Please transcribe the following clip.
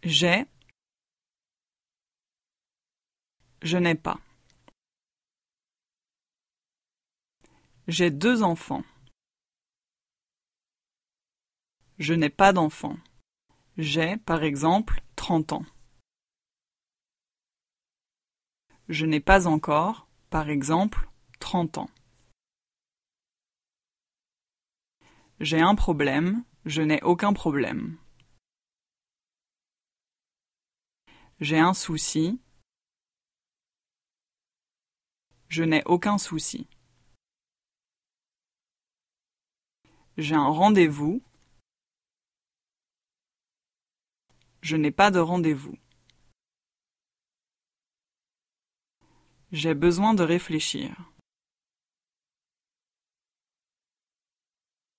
J'ai, je n'ai pas. J'ai 2 enfants. Je n'ai pas d'enfants. J'ai, par exemple, 30 ans. Je n'ai pas encore, par exemple, 30 ans. J'ai un problème, je n'ai aucun problème. J'ai un souci, je n'ai aucun souci. J'ai un rendez-vous, je n'ai pas de rendez-vous. J'ai besoin de réfléchir.